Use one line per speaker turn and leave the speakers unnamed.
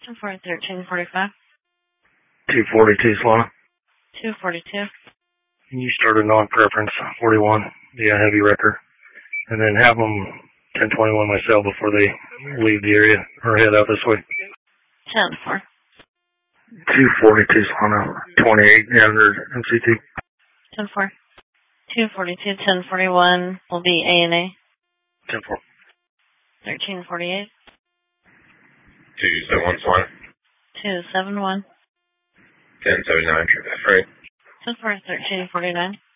10-4, 1345.
242 Solana.
242.
You start a non-preference, 41, yeah, heavy wrecker. And then have them 1021 myself before they leave the area or head out this way.
10-4.
242 Solana, 28, yeah, there's MCT.
10-4. 242, 1041 will be ANA.
10-4.
1348.
271 Solana.
271.
1079, Frank.
10-4, 1349.